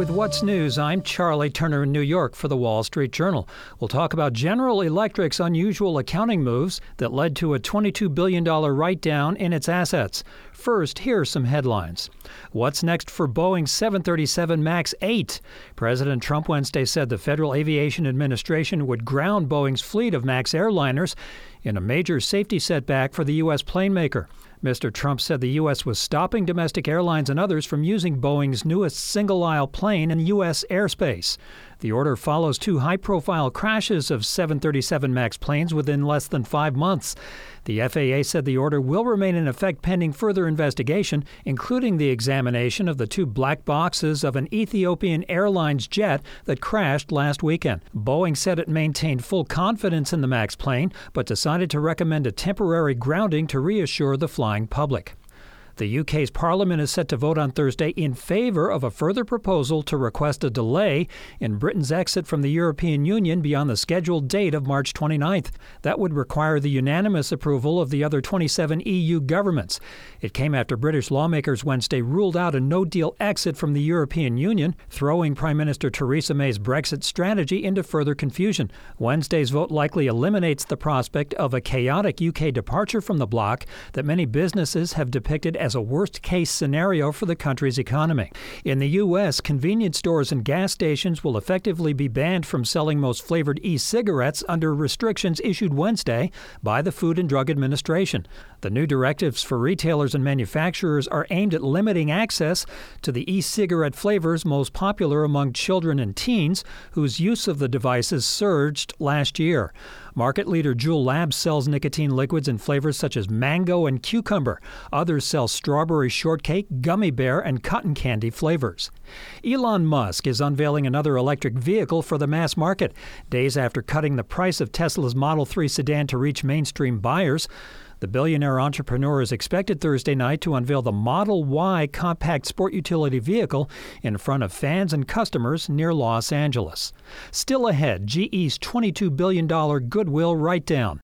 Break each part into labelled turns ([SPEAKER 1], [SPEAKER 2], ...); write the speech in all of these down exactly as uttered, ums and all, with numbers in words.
[SPEAKER 1] With What's News, I'm Charlie Turner in New York for the Wall Street Journal. We'll talk about General Electric's unusual accounting moves that led to a twenty-two billion dollars write-down in its assets. First, here are some headlines. What's next for Boeing seven thirty-seven MAX eight? President Trump Wednesday said the Federal Aviation Administration would ground Boeing's fleet of MAX airliners in a major safety setback for the U S plane maker. Mister Trump said the U S was stopping domestic airlines and others from using Boeing's newest single-aisle plane in U S airspace. The order follows two high-profile crashes of seven thirty-seven MAX planes within less than five months. The F A A said the order will remain in effect pending further investigation, including the examination of the two black boxes of an Ethiopian Airlines jet that crashed last weekend. Boeing said it maintained full confidence in the MAX plane, but decided to recommend a temporary grounding to reassure the flying public. The U K's Parliament is set to vote on Thursday in favor of a further proposal to request a delay in Britain's exit from the European Union beyond the scheduled date of March twenty-ninth. That would require the unanimous approval of the other twenty-seven E U governments. It came after British lawmakers Wednesday ruled out a no-deal exit from the European Union, throwing Prime Minister Theresa May's Brexit strategy into further confusion. Wednesday's vote likely eliminates the prospect of a chaotic U K departure from the bloc that many businesses have depicted as a worst-case scenario for the country's economy. In the U S, convenience stores and gas stations will effectively be banned from selling most flavored e-cigarettes under restrictions issued Wednesday by the Food and Drug Administration. The new directives for retailers and manufacturers are aimed at limiting access to the e-cigarette flavors most popular among children and teens, whose use of the devices surged last year. Market leader Juul Labs sells nicotine liquids in flavors such as mango and cucumber. Others sell strawberry shortcake, gummy bear, and cotton candy flavors. Elon Musk is unveiling another electric vehicle for the mass market, days after cutting the price of Tesla's Model three sedan to reach mainstream buyers. The billionaire entrepreneur is expected Thursday night to unveil the Model Y compact sport utility vehicle in front of fans and customers near Los Angeles. Still ahead, G E's twenty-two billion dollars goodwill write-down.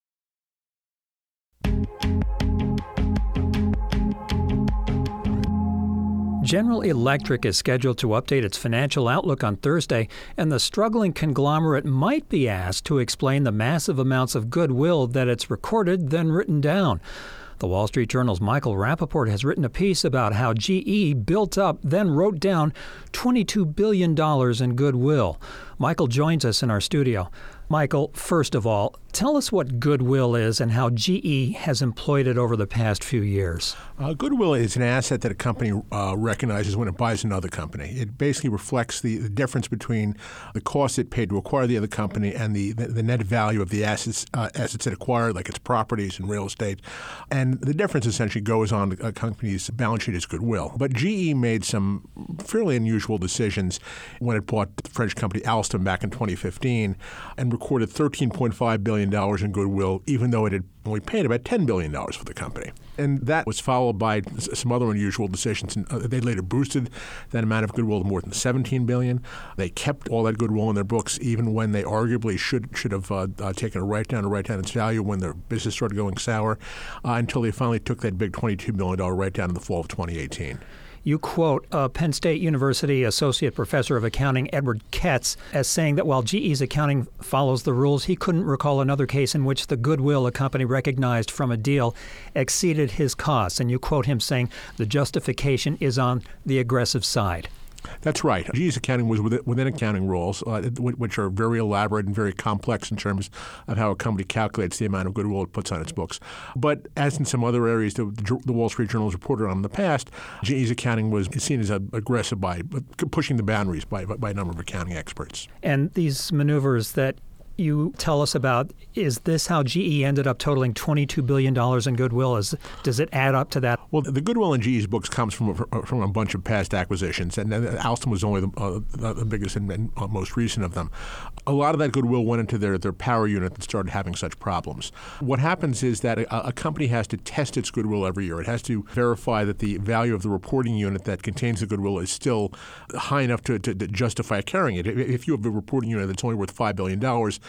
[SPEAKER 1] General Electric is scheduled to update its financial outlook on Thursday, and the struggling conglomerate might be asked to explain the massive amounts of goodwill that it's recorded, then written down. The Wall Street Journal's Michael Rappaport has written a piece about how G E built up, then wrote down twenty-two billion dollars in goodwill. Michael joins us in our studio. Michael, first of all, tell us what goodwill is and how G E has employed it over the past few years.
[SPEAKER 2] Uh, goodwill is an asset that a company uh, recognizes when it buys another company. It basically reflects the, the difference between the cost it paid to acquire the other company and the, the, the net value of the assets uh, assets it acquired, like its properties and real estate. And the difference essentially goes on a company's balance sheet as goodwill. But G E made some fairly unusual decisions when it bought the French company Alstom back in twenty fifteen and recorded thirteen point five billion dollars in goodwill, even though it had only paid about ten billion dollars for the company. And that was followed by some other unusual decisions. And they later boosted that amount of goodwill to more than seventeen billion dollars. They kept all that goodwill in their books, even when they arguably should should have uh, uh, taken a write-down to write down its value when their business started going sour, uh, until they finally took that big twenty-two billion dollars write-down in the fall of twenty eighteen.
[SPEAKER 1] You quote uh, Penn State University Associate Professor of Accounting Edward Ketz as saying that while G E's accounting follows the rules, he couldn't recall another case in which the goodwill a company recognized from a deal exceeded his costs. And you quote him saying the justification is on the aggressive side.
[SPEAKER 2] That's right. G E's accounting was within, within accounting rules, uh, which are very elaborate and very complex in terms of how a company calculates the amount of goodwill it puts on its books. But as in some other areas the, the Wall Street Journal has reported on in the past, G E's accounting was seen as a, aggressive by pushing the boundaries by, by a number of accounting experts.
[SPEAKER 1] And these maneuvers that you tell us about, is this how G E ended up totaling twenty-two billion dollars in goodwill? Is, does it add up to that?
[SPEAKER 2] Well, the goodwill in G E's books comes from a, from a bunch of past acquisitions, and Alstom was only the, uh, the biggest and, and most recent of them. A lot of that goodwill went into their, their power unit that started having such problems. What happens is that a, a company has to test its goodwill every year. It has to verify that the value of the reporting unit that contains the goodwill is still high enough to, to, to justify carrying it. If you have a reporting unit that's only worth five billion dollars,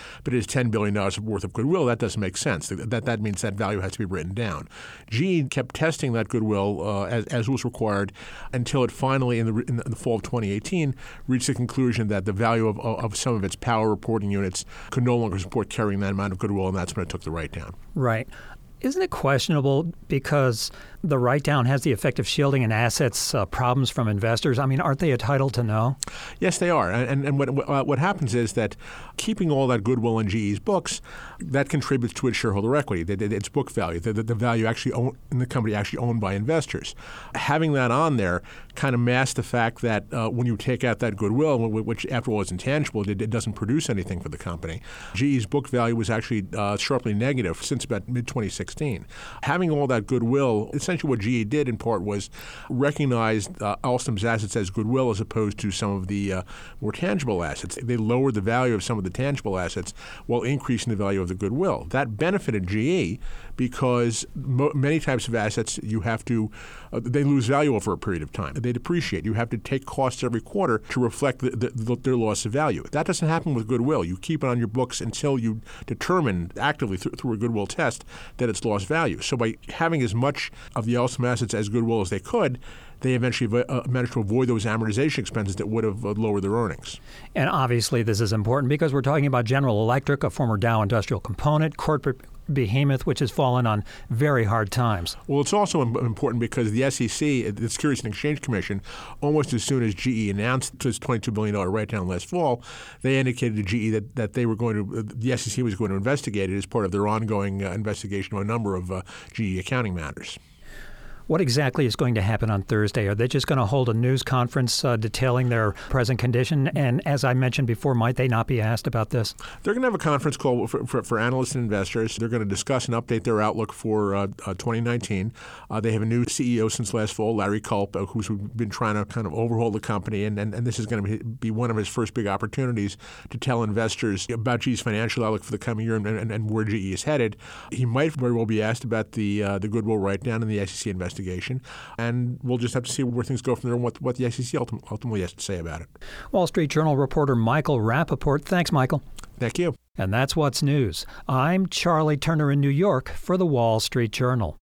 [SPEAKER 2] but it is ten billion dollars worth of goodwill. That doesn't make sense. That, that means that value has to be written down. G E kept testing that goodwill uh, as, as was required until it finally, in the, in the fall of twenty eighteen, reached the conclusion that the value of, of some of its power reporting units could no longer support carrying that amount of goodwill, and that's when it took the write-down.
[SPEAKER 1] Right. Isn't it questionable because the write-down has the effect of shielding an asset's uh, problems from investors? I mean, aren't they entitled to know?
[SPEAKER 2] Yes, they are. And, and what, what, what happens is that keeping all that goodwill in G E's books, that contributes to its shareholder equity, its book value, the, the value actually owned, in the company actually owned by investors. Having that on there kind of masks the fact that uh, when you take out that goodwill, which after all is intangible, it, it doesn't produce anything for the company. G E's book value was actually uh, sharply negative since about mid twenty sixteen. Having all that goodwill, essentially what G E did in part was recognize uh, Alstom's assets as goodwill as opposed to some of the uh, more tangible assets. They lowered the value of some of the tangible assets while increasing the value of the goodwill. That benefited G E because mo- many types of assets you have to, uh, they lose value over a period of time. They depreciate. You have to take costs every quarter to reflect the, the, the, their loss of value. That doesn't happen with goodwill. You keep it on your books until you determine actively th- through a goodwill test that it's lost value. So by having as much of the Alstom assets as goodwill as they could, they eventually uh, managed to avoid those amortization expenses that would have uh, lowered their earnings.
[SPEAKER 1] And obviously this is important because we're talking about General Electric, a former Dow Industrial Component, corporate behemoth, which has fallen on very hard times.
[SPEAKER 2] Well, it's also important because the S E C, the Securities and Exchange Commission, almost as soon as G E announced its twenty-two billion dollars write-down last fall, they indicated to G E that, that they were going to, the S E C was going to investigate it as part of their ongoing uh, investigation of a number of uh, G E accounting matters.
[SPEAKER 1] What exactly is going to happen on Thursday? Are they just going to hold a news conference uh, detailing their present condition? And as I mentioned before, might they not be asked about this?
[SPEAKER 2] They're going to have a conference call for, for, for analysts and investors. They're going to discuss and update their outlook for uh, uh, twenty nineteen. Uh, they have a new C E O since last fall, Larry Culp, uh, who's been trying to kind of overhaul the company. And, and, and this is going to be one of his first big opportunities to tell investors about G E's financial outlook for the coming year and, and, and where G E is headed. He might very well be asked about the, uh, the goodwill write-down and the S E C investigation. And we'll just have to see where things go from there and what, what the S E C ultimately, ultimately has to say about it.
[SPEAKER 1] Wall Street Journal reporter Michael Rappaport. Thanks, Michael.
[SPEAKER 2] Thank you.
[SPEAKER 1] And that's what's news. I'm Charlie Turner in New York for the Wall Street Journal.